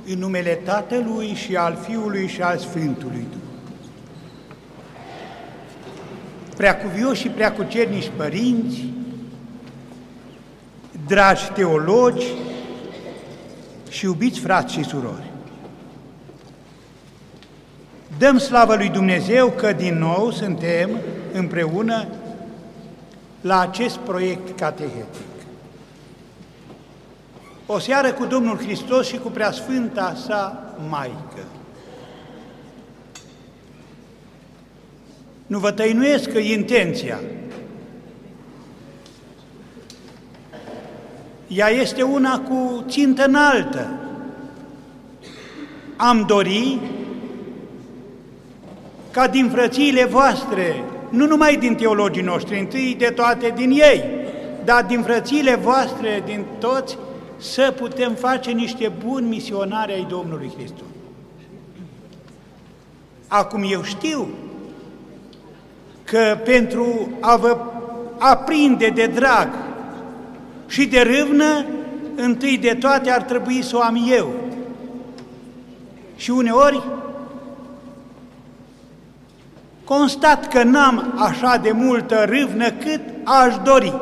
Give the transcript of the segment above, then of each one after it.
În numele Tatălui și al Fiului și al Sfântului Duh. Preacuvioși și preacucernici părinți, dragi teologi și iubiți frați și surori, dăm slavă lui Dumnezeu că din nou suntem împreună la acest proiect catehetic. O seară cu Domnul Hristos și cu Preasfânta sa Maică. Nu vă tăinuiesc intenția. Ea este una cu țintă înaltă. Am dori ca din frățiile voastre, nu numai din teologii noștri, întâi de toate din ei, dar din frățiile voastre, din toți, să putem face niște buni misionari ai Domnului Hristos. Acum eu știu că pentru a vă aprinde de drag și de râvnă, întâi de toate ar trebui să o am eu. Și uneori constat că n-am așa de multă râvnă cât aș dori.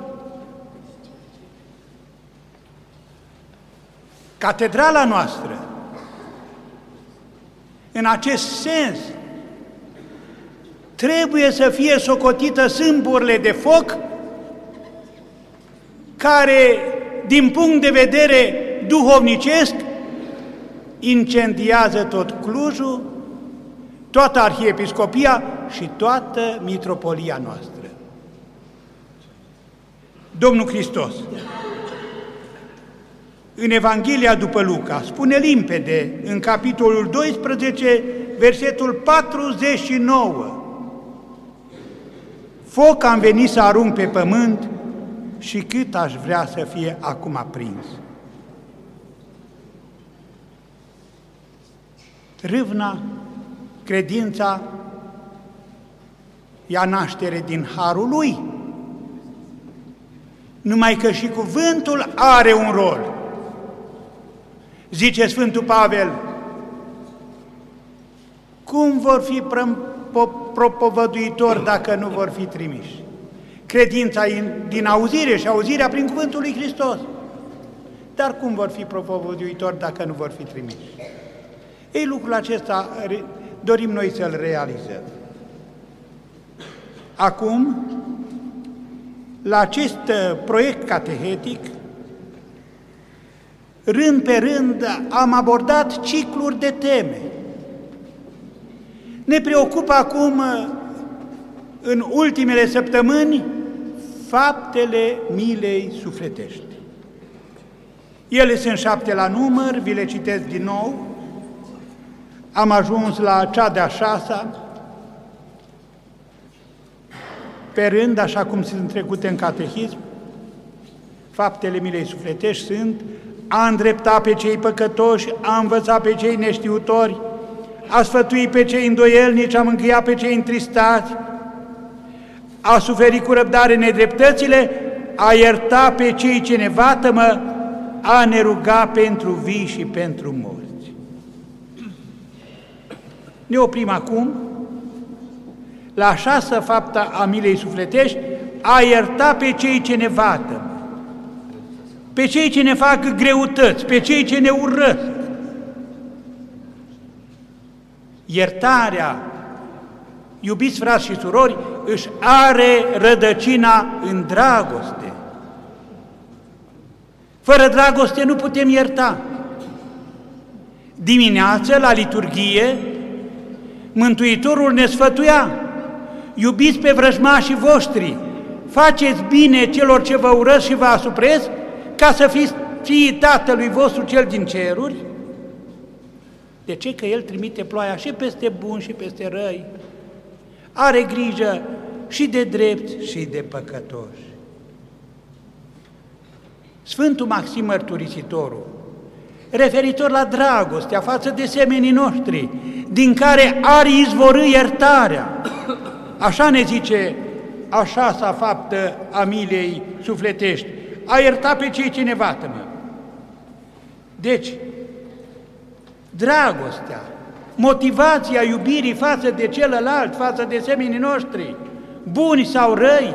Catedrala noastră, în acest sens, trebuie să fie socotită sâmburile de foc care, din punct de vedere duhovnicesc, incendiază tot Clujul, toată arhiepiscopia și toată mitropolia noastră. Domnul Hristos, în Evanghelia după Luca, spune limpede, în capitolul 12, versetul 49, foc am venit să arunc pe pământ și cât aș vrea să fie acum aprins. Râvna, credința, ia naștere din harul lui, numai că și cuvântul are un rol. Zice Sfântul Pavel, cum vor fi propovăduitori dacă nu vor fi trimiși? Credința din auzire și auzirea prin cuvântul lui Hristos. Dar cum vor fi propovăduitori dacă nu vor fi trimiși? Ei, lucrul acesta dorim noi să-l realizăm. Acum, la acest proiect catehetic, rând pe rând am abordat cicluri de teme. Ne preocupă acum, în ultimele săptămâni, faptele milei sufletești. Ele sunt 7 la număr, vi le citesc din nou. Am ajuns la cea de-a 6-a, pe rând, așa cum sunt trecute în catehism. Faptele milei sufletești sunt: a îndrepta pe cei păcătoși, a învăța pe cei neștiutori, a sfătui pe cei îndoielnici, a mângâia pe cei întristați, a suferi cu răbdare nedreptățile, a ierta pe cei ce ne vătămă, a ne ruga pentru vii și pentru morți. Ne oprim acum la a 6-a fapta a milei sufletești, a ierta pe cei ce ne vătămă, pe cei ce ne fac greutăți, pe cei ce ne urăsc. Iertarea, iubiți frați și surori, își are rădăcina în dragoste. Fără dragoste nu putem ierta. Dimineața, la liturghie, Mântuitorul ne sfătuia: iubiți pe vrăjmașii voștri, faceți bine celor ce vă urăsc și vă asupresc, ca să fiți fiii Tatălui vostru cel din ceruri. De ce? Că El trimite ploaia și peste buni și peste răi. Are grijă și de drepți și de păcătoși. Sfântul Maxim Mărturisitorul, referitor la dragostea față de semenii noștri, din care are izvorâ iertarea, așa ne zice a 6-a faptă a milei sufletești: a ierta pe cei ce ne vătămă. Deci, dragostea, motivația iubirii față de celălalt, față de semenii noștri, buni sau răi.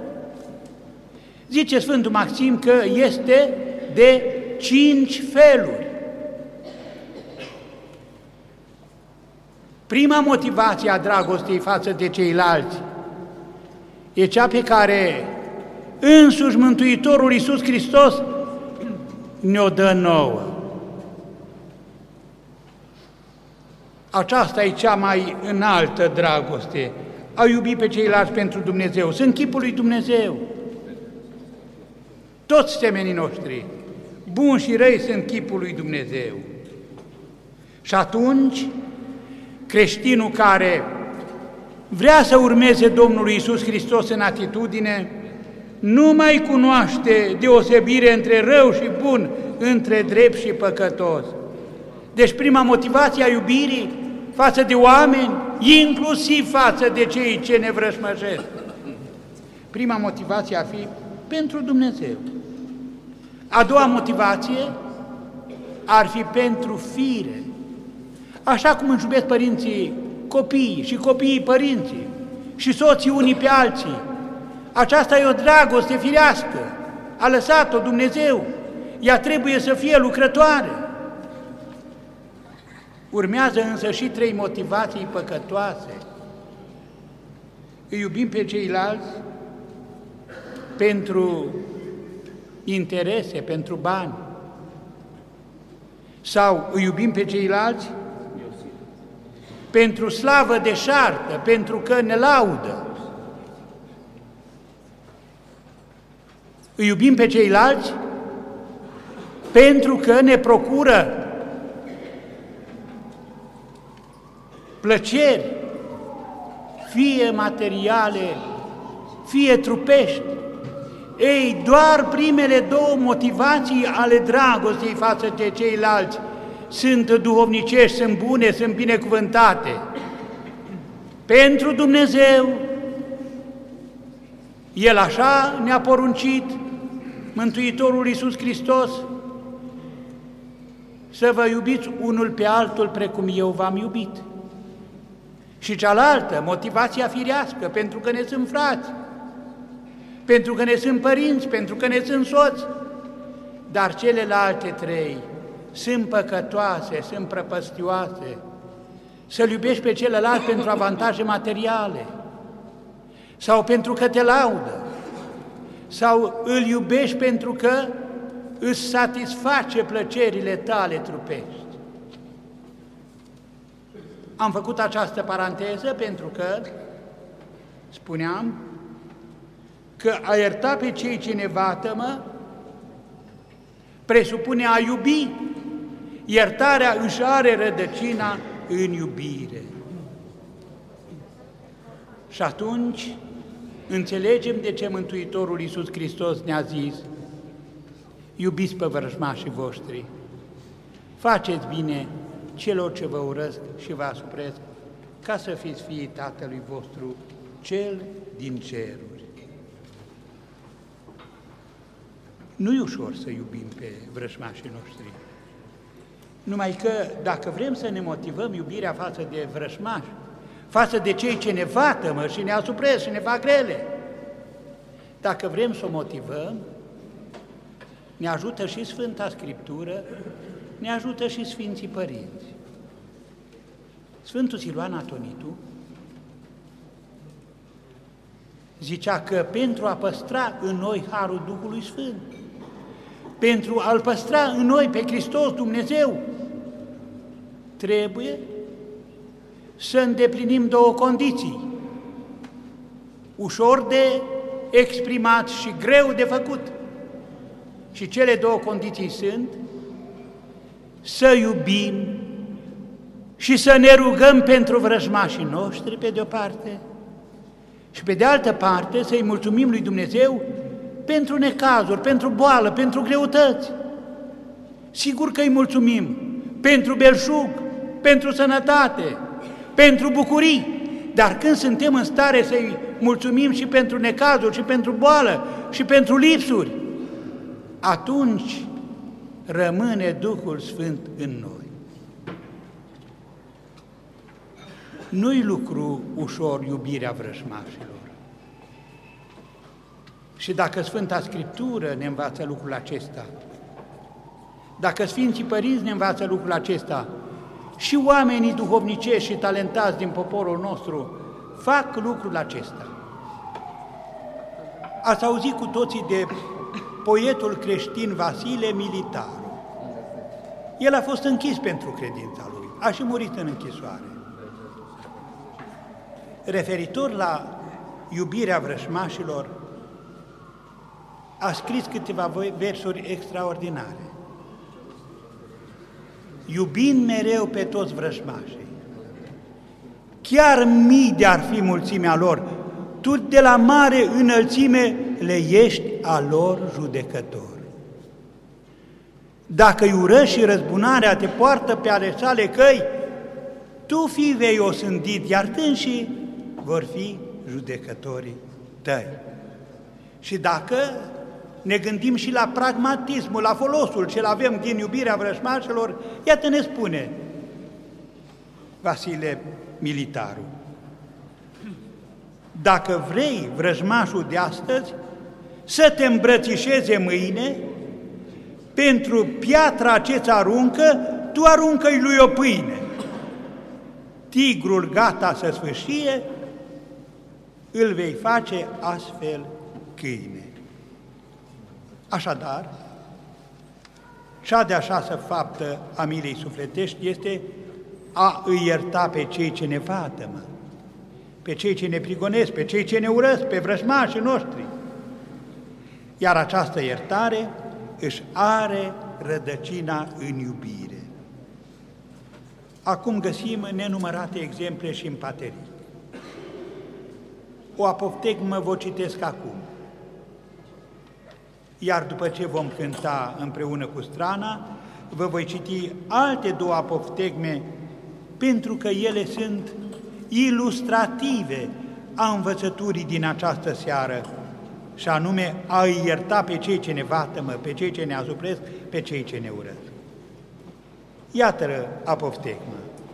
Zice Sfântul Maxim că este de 5 feluri. Prima motivație a dragostei față de ceilalți e cea pe care însuși Mântuitorul Iisus Hristos ne-o dă nouă. Aceasta e cea mai înaltă dragoste, a iubi pe ceilalți pentru Dumnezeu. Sunt chipul lui Dumnezeu. Toți semenii noștri, buni și răi, sunt chipul lui Dumnezeu. Și atunci, creștinul care vrea să urmeze Domnul Iisus Hristos în atitudine, nu mai cunoaște deosebire între rău și bun, între drept și păcătos. Deci prima motivație a iubirii față de oameni, inclusiv față de cei ce ne vrășmăjesc. Prima motivație ar fi pentru Dumnezeu. A doua motivație ar fi pentru fire. Așa cum își iubesc părinții copiii și copiii părinții și soții unii pe alții. Aceasta e o dragoste firească. A lăsat-o Dumnezeu. Ea trebuie să fie lucrătoare. Urmează însă și 3 motivații păcătoase. Îi iubim pe ceilalți pentru interese, pentru bani. Sau îi iubim pe ceilalți pentru slavă deșartă, pentru că ne laudă. Îi iubim pe ceilalți pentru că ne procură plăceri, fie materiale, fie trupești. Ei, doar primele 2 motivații ale dragostei față de ceilalți sunt duhovnicești, sunt bune, sunt binecuvântate. Pentru Dumnezeu, El așa ne-a poruncit, Mântuitorul Iisus Hristos, să vă iubiți unul pe altul precum eu v-am iubit. Și cealaltă, motivația firească, pentru că ne sunt frați, pentru că ne sunt părinți, pentru că ne sunt soți, dar celelalte 3 sunt păcătoase, sunt prăpăstioase. Să-l iubești pe celălalt pentru avantaje materiale, sau pentru că te laudă, sau îl iubești pentru că îți satisface plăcerile tale trupești. Am făcut această paranteză pentru că spuneam că a ierta pe cei ce ne vatămă presupune a iubi. Iertarea își are rădăcina în iubire. Și atunci înțelegem de ce Mântuitorul Iisus Hristos ne-a zis: iubiți pe vrăjmașii voștri, faceți bine celor ce vă urăsc și vă asupresc, ca să fiți fiii Tatălui vostru, Cel din ceruri. Nu-i ușor să iubim pe vrăjmașii noștri, numai că dacă vrem să ne motivăm iubirea față de vrăjmași, față de cei ce ne vatămă și ne asupresc și ne fac rele, dacă vrem să o motivăm, ne ajută și Sfânta Scriptură, ne ajută și Sfinții Părinți. Sfântul Siluan Atonitu zicea că pentru a păstra în noi harul Duhului Sfânt, pentru a-L păstra în noi pe Hristos Dumnezeu, trebuie să îndeplinim 2 condiții, ușor de exprimat și greu de făcut. Și cele 2 condiții sunt să iubim și să ne rugăm pentru vrăjmașii noștri, pe de-o parte, și pe de altă parte să-i mulțumim lui Dumnezeu pentru necazuri, pentru boală, pentru greutăți. Sigur că îi mulțumim pentru belșug, pentru sănătate, pentru bucurii, dar când suntem în stare să-i mulțumim și pentru necazuri, și pentru boală, și pentru lipsuri, atunci rămâne Duhul Sfânt în noi. Nu-i lucru ușor iubirea vrăjmașilor. Și dacă Sfânta Scriptură ne învață lucrul acesta, dacă Sfinții Părinți ne învață lucrul acesta, și oamenii duhovnicești și talentați din poporul nostru fac lucrul acesta. Ați auzit cu toții de poetul creștin Vasile Militaru. El a fost închis pentru credința lui, a și murit în închisoare. Referitor la iubirea vrăjmașilor, a scris câteva versuri extraordinare. Iubind mereu pe toți vrăjmașii, chiar mii de-ar fi mulțimea lor, tu de la mare înălțime le ești a lor judecător. Dacă-i urăși și răzbunarea te poartă pe ale sale căi, tu fi vei osândit, iar dânsii vor fi judecătorii tăi. Și dacă ne gândim și la pragmatismul, la folosul ce-l avem din iubirea vrăjmașilor, iată ne spune Vasile Militaru: dacă vrei vrăjmașul de astăzi să te îmbrățișeze mâine, pentru piatra ce-ți aruncă, tu aruncă-i lui o pâine. Tigrul gata să sfâșie, îl vei face astfel câine. Așadar, cea de-a șasea faptă a milei sufletești este a îi ierta pe cei ce ne vătămă, pe cei ce ne prigonesc, pe cei ce ne urăsc, pe vrăjmașii noștri. Iar această iertare își are rădăcina în iubire. Acum găsim nenumărate exemple și în paterii. O apoftegmă vă citesc acum. Iar după ce vom cânta împreună cu strana, vă voi citi alte două apoftegme, pentru că ele sunt ilustrative a învățăturii din această seară, și anume a îi ierta pe cei ce ne vătămă, pe cei ce ne asupresc, pe cei ce ne urăsc. Iată apoftegmă.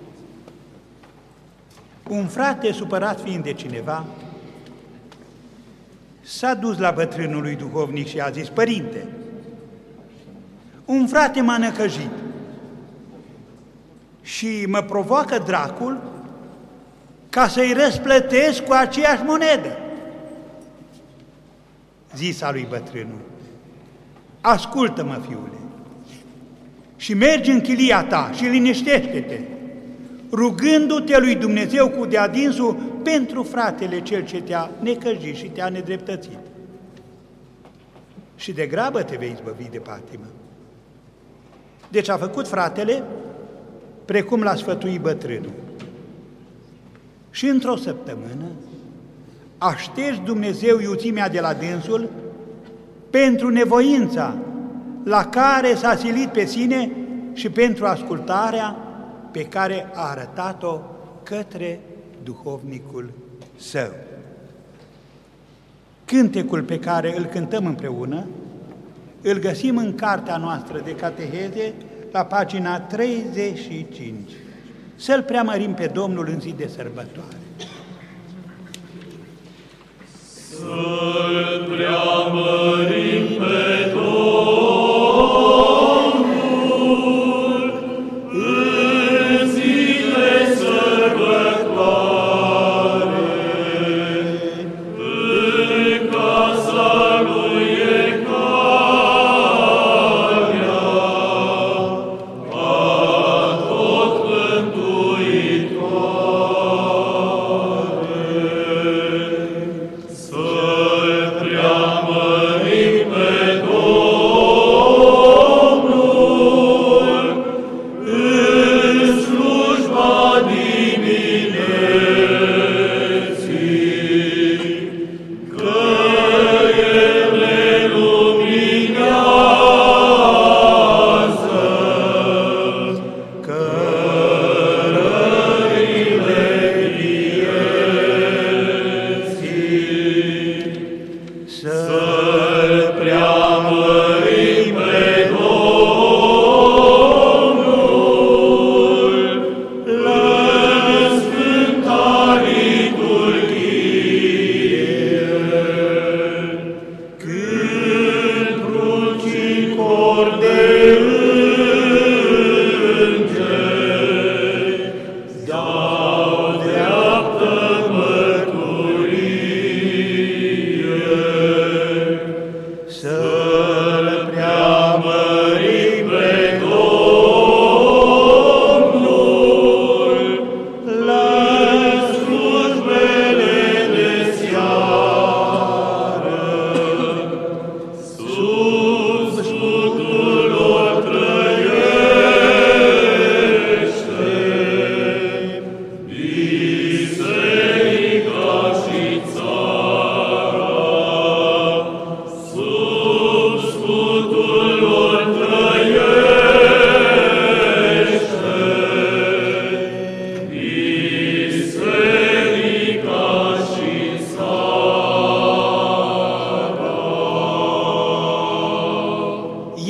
Un frate, supărat fiind de cineva, s-a dus la bătrânul lui duhovnic și a zis: părinte, un frate m-a năcăjit și mă provoacă dracul ca să-i răsplătesc cu aceeași monedă. Zisa lui bătrânul: ascultă-mă, fiule, și mergi în chilia ta și liniștește-te, rugându-te lui Dumnezeu cu de-adinsul pentru fratele cel ce te-a necăjit și te-a nedreptățit. Și de grabă te vei izbăvi de patimă. Deci a făcut fratele precum l-a sfătuit bătrânul. Și într-o săptămână a șters Dumnezeu iuțimea de la dânsul pentru nevoința la care s-a silit pe sine și pentru ascultarea pe care a arătat-o către duhovnicul său. Cântecul pe care îl cântăm împreună îl găsim în cartea noastră de cateheze la pagina 35. Să-L preamărim pe Domnul în zi de sărbătoare. Să-L preamărim pe Domnul în zi de sărbătoare, în casa lui e calea a tot mântuitoare. Să-L preamărim pe Domnul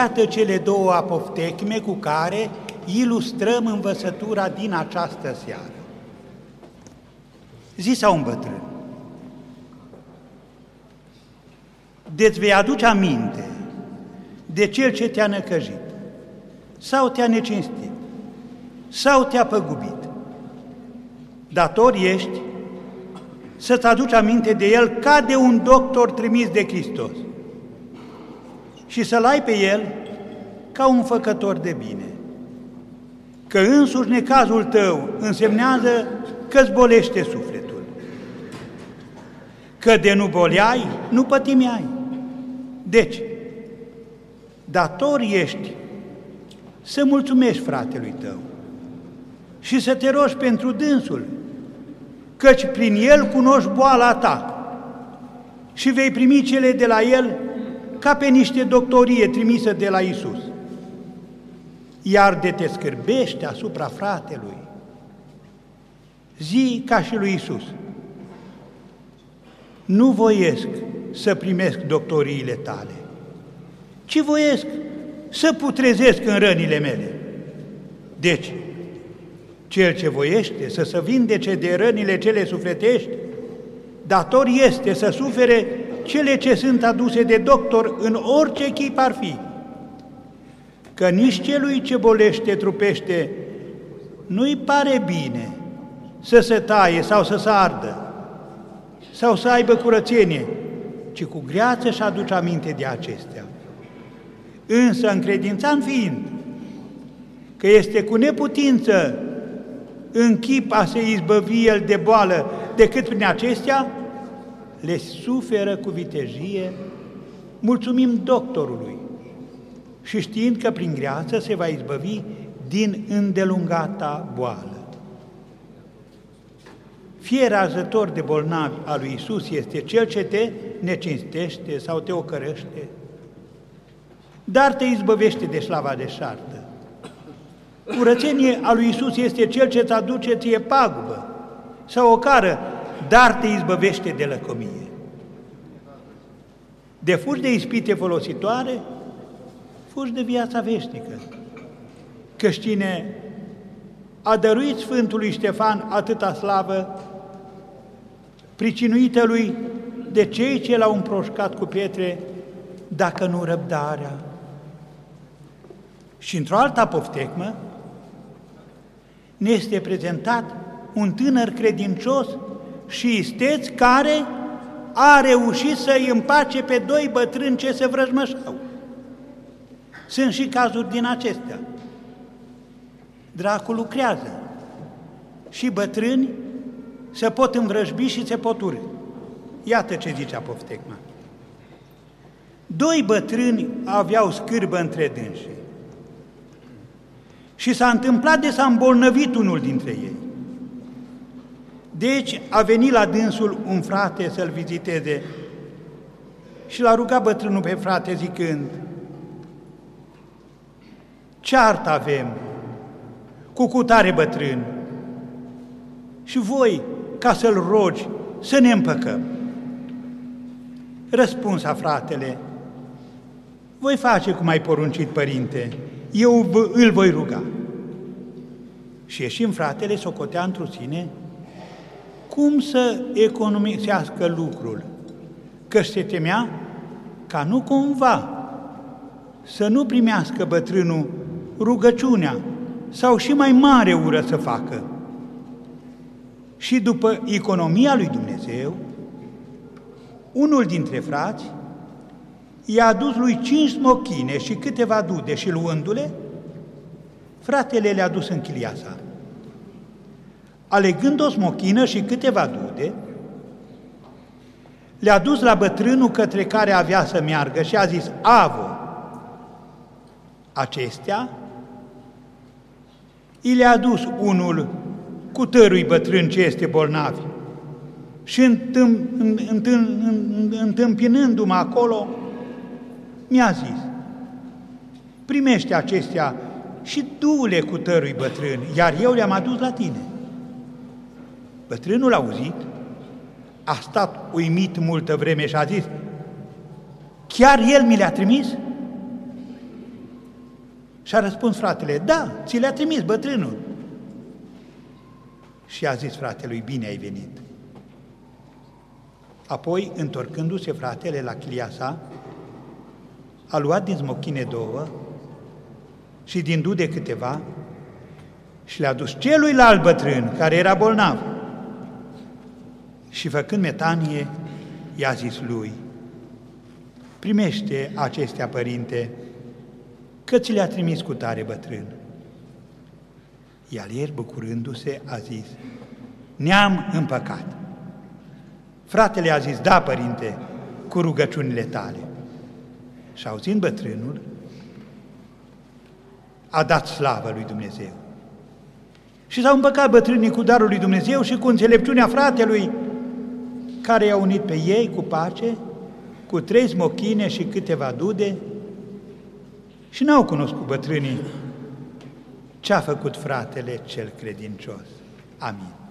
iată cele două apoftecme cu care ilustrăm învățătura din această seară. Zisa un bătrân: de-ți vei aduce aminte de cel ce te-a năcăjit, sau te-a necinstit, sau te-a păgubit. Dator ești să-ți aduci aminte de el ca de un doctor trimis de Hristos și să-l ai pe el ca un făcător de bine. Că însuși necazul tău însemnează că-ți bolește sufletul, că de nu boleai, nu pătimeai. Deci, dator ești să mulțumești fratelui tău și să te rogi pentru dânsul, căci prin el cunoști boala ta și vei primi cele de la el ca pe niște doctorie trimisă de la Iisus. Iar de te scârbești asupra fratelui, zi ca și lui Iisus: nu voiesc să primesc doctoriile tale, ci voiesc să putrezesc în rănile mele. Deci, cel ce voiește să se vindece de rănile cele sufletești, dator este să sufere cele ce sunt aduse de doctor în orice chip ar fi. Că nici celui ce bolește trupește nu-i pare bine să se taie sau să se ardă sau să aibă curățenie, ci cu greață și aduce aminte de acestea. Însă, încredințat fiind că este cu neputință în chip a se izbăvi el de boală decât prin acestea, le suferă cu vitejie, mulțumim doctorului și știind că prin greață se va izbăvi din îndelungata boală. Fie razător de bolnavi al lui Iisus este cel ce te necinstește sau te ocărăște, dar te izbăvește de slava deșartă. Curățenie a lui Iisus este cel ce îți aduce ție pagubă sau ocară, dar te izbăvește de lăcomie. De fugi de ispite folositoare, fugi de viața veșnică. Căci cine a dăruit Sfântului Ștefan atâta slavă, pricinuită lui de cei ce l-au împroșcat cu pietre, dacă nu răbdarea. Și într-o altă apoftecmă ne este prezentat un tânăr credincios și isteț care a reușit să-i împace pe doi bătrâni ce se vrăjmășau. Sunt și cazuri din acestea. Dracul lucrează și bătrâni se pot învrăjbi și se pot urâ. Iată ce zice apoftecma. Doi bătrâni aveau scârbă între dânsii și s-a întâmplat de s-a îmbolnăvit unul dintre ei. Deci a venit la dânsul un frate să-l viziteze și l-a rugat bătrânul pe frate zicând: ceartă avem cu cutare bătrân și voi, ca să-l rogi, să ne împăcăm. Răspunsa fratele: voi face cum ai poruncit, părinte, eu îl voi ruga. Și ieșind fratele, socotea într-o sine cum să economisească lucrul, că se temea ca nu cumva să nu primească bătrânul rugăciunea sau și mai mare ură să facă. Și după economia lui Dumnezeu, unul dintre frați i-a adus lui 5 smochine și câteva dude și luându-le, fratele le-a dus în chilia sa. Alegând o smochină și câteva dude, le-a dus la bătrânul către care avea să meargă și a zis: avo, acestea i le-a dus unul cu tărui bătrân ce este bolnav și întâmpinându-mă acolo, mi-a zis: primește acestea și du-le cu tărui bătrân, iar eu le-am adus la tine. Bătrânul a auzit, a stat uimit multă vreme și a zis: chiar el mi le-a trimis? Și a răspuns fratele, da, ți le-a trimis bătrânul. Și a zis fratelui, bine ai venit. Apoi, întorcându-se fratele la chilia sa, a luat din smochine 2 și din dude câteva și le-a dus celuilalt bătrân, care era bolnav. Și făcând metanie, i-a zis lui, primește acestea, părinte, că ți le-a trimis cu tare bătrân. Iar el, bucurându-se, a zis, ne-am împăcat. Fratele a zis, da, părinte, cu rugăciunile tale. Și auzind bătrânul, a dat slavă lui Dumnezeu. Și s-au împăcat bătrânii cu darul lui Dumnezeu și cu înțelepciunea fratelui, care i-a unit pe ei cu pace, cu 3 smochine și câteva dude, și n-au cunoscut bătrânii ce a făcut fratele cel credincios. Amin.